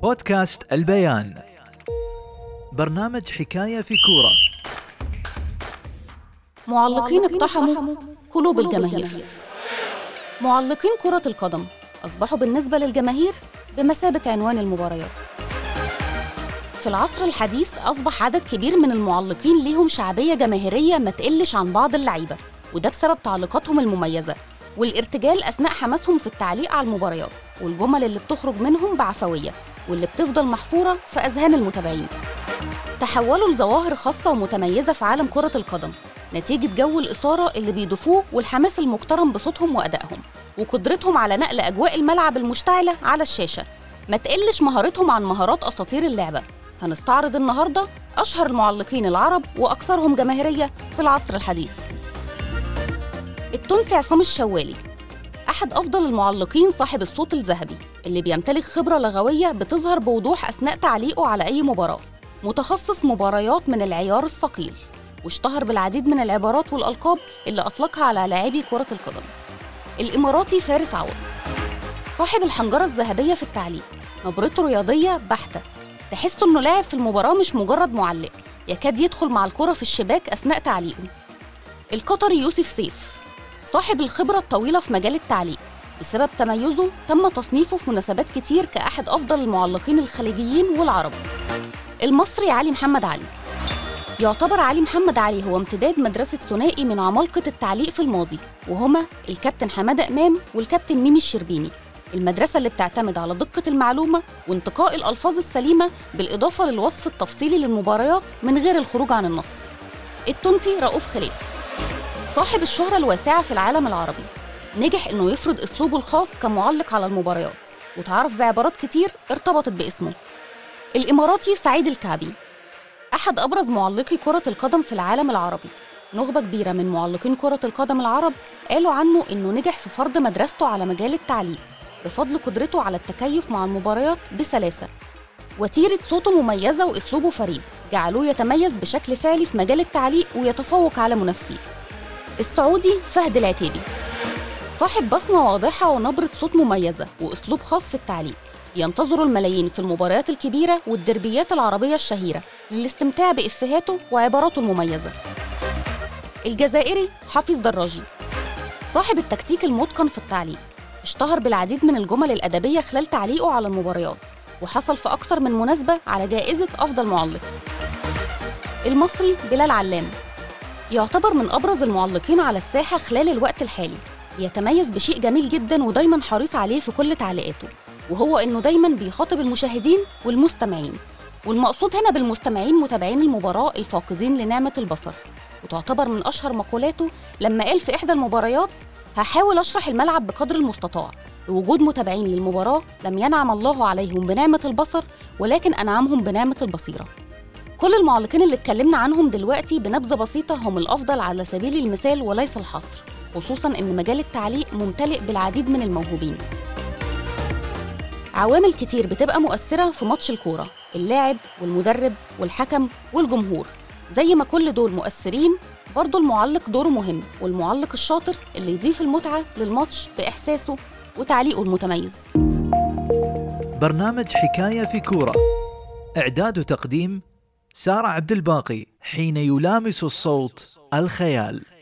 بودكاست البيان، برنامج حكاية في كورة. معلقين اقتحموا قلوب الجماهير. معلقين كرة القدم أصبحوا بالنسبة للجماهير بمثابة عنوان المباريات. في العصر الحديث أصبح عدد كبير من المعلقين ليهم شعبية جماهيرية ما تقلش عن بعض اللعيبة، وده بسبب تعليقاتهم المميزة والارتجال أثناء حماسهم في التعليق على المباريات، والجمل اللي بتخرج منهم بعفوية واللي بتفضل محفورة في أذهان المتابعين. تحولوا لظواهر خاصة ومتميزة في عالم كرة القدم نتيجة جو الإثارة اللي بيضيفوه والحماس المقترن بصوتهم وأدائهم وقدرتهم على نقل أجواء الملعب المشتعلة على الشاشة، ما تقلش مهارتهم عن مهارات أساطير اللعبة. هنستعرض النهاردة أشهر المعلقين العرب وأكثرهم جماهيرية في العصر الحديث. التونسي عصام الشوالي أحد أفضل المعلقين، صاحب الصوت الذهبي اللي بيمتلك خبرة لغوية بتظهر بوضوح أثناء تعليقه على أي مباراة. متخصص مباريات من العيار الثقيل، واشتهر بالعديد من العبارات والألقاب اللي أطلقها على لاعبي كرة القدم. الإماراتي فارس عوض صاحب الحنجرة الذهبية في التعليق، نبرته رياضية بحتة، تحس إنه لاعب في المباراة مش مجرد معلق، يكاد يدخل مع الكرة في الشباك أثناء تعليقه. القطري يوسف سيف صاحب الخبرة الطويلة في مجال التعليق، بسبب تميزه تم تصنيفه في مناسبات كتير كأحد أفضل المعلقين الخليجيين والعرب. المصري علي محمد علي يعتبر علي محمد علي هو امتداد مدرسة ثنائي من عمالقة التعليق في الماضي، وهما الكابتن حمادة إمام والكابتن ميمي الشربيني. المدرسة اللي بتعتمد على دقة المعلومة وانتقاء الألفاظ السليمة بالإضافة للوصف التفصيلي للمباريات من غير الخروج عن النص. التونسي رؤوف خليف صاحب الشهرة الواسعة في العالم العربي، نجح إنه يفرض أسلوبه الخاص كمعلق على المباريات، وتعرف بعبارات كتير ارتبطت باسمه. الإماراتي سعيد الكعبي أحد أبرز معلقي كرة القدم في العالم العربي. نخبة كبيرة من معلقين كرة القدم العرب قالوا عنه إنه نجح في فرض مدرسته على مجال التعليق بفضل قدرته على التكيف مع المباريات بسلاسة. وتيرة صوته مميزة وأسلوبه فريد جعلوه يتميز بشكل فعلي في مجال التعليق ويتفوق على منافسيه. السعودي فهد العتيبي صاحب بصمة واضحة ونبرة صوت مميزة وأسلوب خاص في التعليق، ينتظر الملايين في المباريات الكبيرة والدربيات العربية الشهيرة للاستمتاع بإفهاته وعباراته المميزة. الجزائري حافظ دراجي صاحب التكتيك المتقن في التعليق، اشتهر بالعديد من الجمل الأدبية خلال تعليقه على المباريات، وحصل في أكثر من مناسبة على جائزة أفضل معلق. المصري بلال علام يعتبر من أبرز المعلقين على الساحة خلال الوقت الحالي، يتميز بشيء جميل جدا ودايما حريص عليه في كل تعليقاته، وهو إنه دايما بيخاطب المشاهدين والمستمعين، والمقصود هنا بالمستمعين متابعين المباراة الفاقدين لنعمة البصر. وتعتبر من أشهر مقولاته لما قال في إحدى المباريات: هحاول أشرح الملعب بقدر المستطاع، وجود متابعين للمباراة لم ينعم الله عليهم بنعمة البصر ولكن أنعمهم بنعمة البصيرة. كل المعلقين اللي اتكلمنا عنهم دلوقتي بنبذة بسيطة هم الأفضل على سبيل المثال وليس الحصر، خصوصاً إن مجال التعليق ممتلئ بالعديد من الموهوبين. عوامل كتير بتبقى مؤثرة في ماتش الكورة: اللاعب والمدرب والحكم والجمهور. زي ما كل دول مؤثرين، برضو المعلق دوره مهم، والمعلق الشاطر اللي يضيف المتعة للماتش بإحساسه وتعليقه المتميز. برنامج حكاية في كورة، إعداد وتقديم سارة عبد الباقي، حين يلامس الصوت الخيال.